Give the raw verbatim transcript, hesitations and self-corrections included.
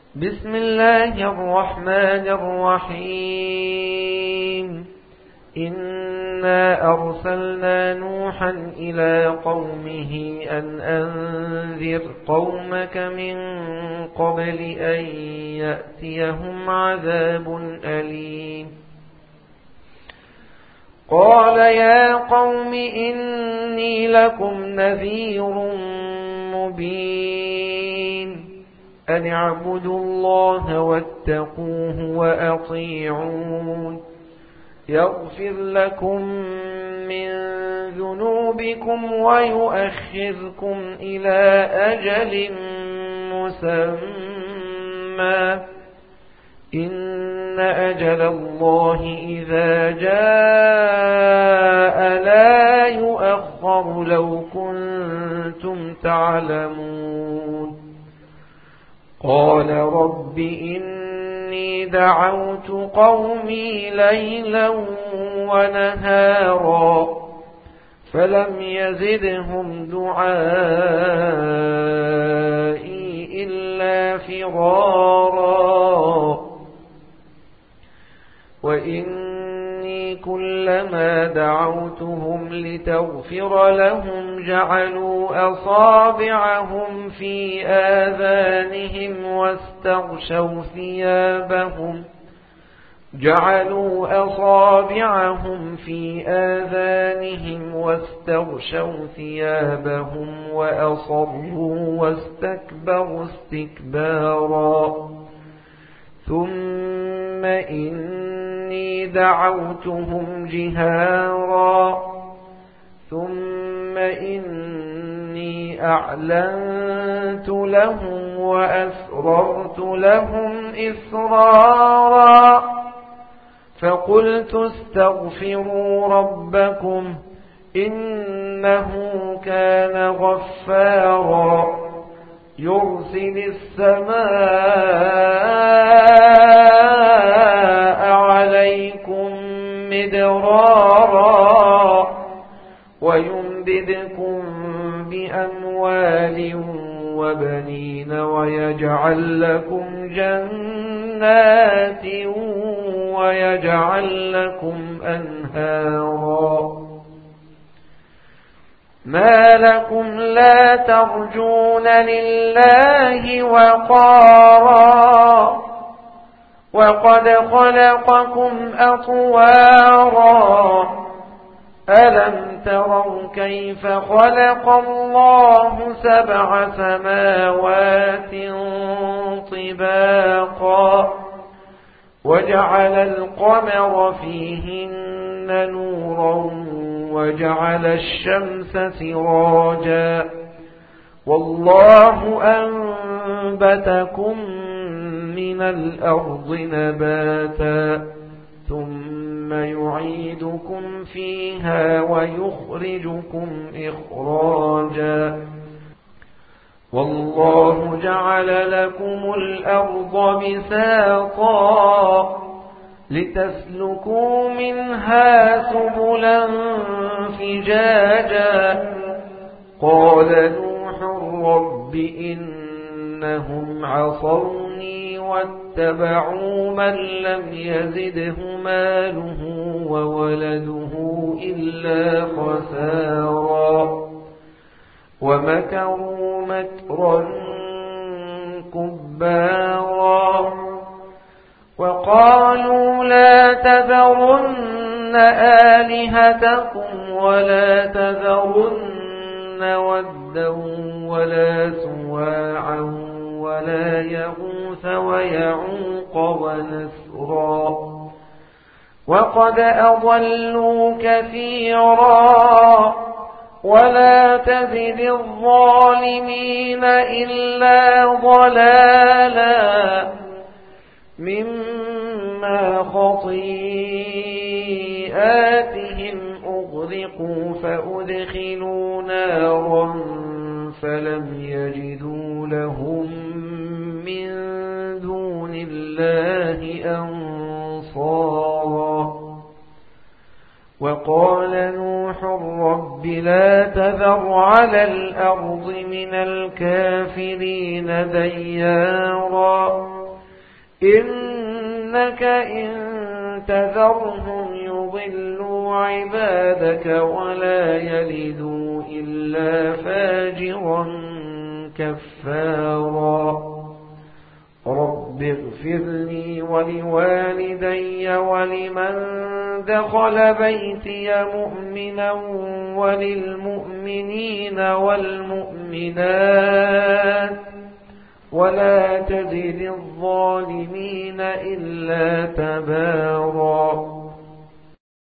بسم الله الرحمن الرحيم. إنا أرسلنا نوحا إلى قومه أن أنذر قومك من قبل أن يأتيهم عذاب أليم. قال يا قوم إني لكم نذير مبين أن اعبدوا الله واتقوه وأطيعون يغفر لكم من ذنوبكم ويؤخركم إلى أجل مسمى إن أجل الله إذا جاء لا يؤخر لو كنتم تعلمون. قال رب إني دعوت قومي ليلا ونهارا فلم يزدهم دعائي إلا فرارا وإني كلما دعوتهم لتغفر لهم جعلوا أصابعهم في آذانهم واستغشوا ثيابهم جعلوا أصابعهم في آذانهم واستغشوا ثيابهم وأصروا واستكبروا استكبارا ثم إني دعوتهم جهارا ثم إني أعلنت لهم وأسررت لهم إسرارا فقلت استغفروا ربكم إنه كان غفارا يرسل السماء عليكم مدرارا ويمددكم بأموال وبنين ويجعل لكم جنات ويجعل لكم أنهارا ما لكم لا ترجون لله وقارا وقد خلقكم أطوارا ألم تروا كيف خلق الله سبع سماوات طباقا وجعل القمر فيهن نورا وجعل الشمس سراجا والله أنبتكم من الأرض نباتا ثم يعيدكم فيها ويخرجكم إخراجا والله جعل لكم الأرض بساطا لتسلكوا منها سبلا فجاجا قال نوح رب إنهم عصوني واتبعوا من لم يزده ماله وولده إلا خسارا ومكروا مكرا كبارا وقالوا لا تذرن آلهتكم ولا تذرن ودا ولا سواعا ولا يغوث ويعوق ونسرا وقد أضلوا كثيرا ولا تزد الظالمين إلا ضلالا مما خطيئاتهم أغرقوا فأدخلوا نارا فلم يجدوا لهم من دون الله أنصارا وقال نوح رب لا تذر على الأرض من الكافرين ديارا إنك إن تذرهم يضلوا عبادك ولا يلدوا إلا فاجرا كفارا رب اغفر لي ولوالدي ولمن دخل بيتي مؤمنا وللمؤمنين والمؤمنات ولا تزد الظالمين إلا تبارا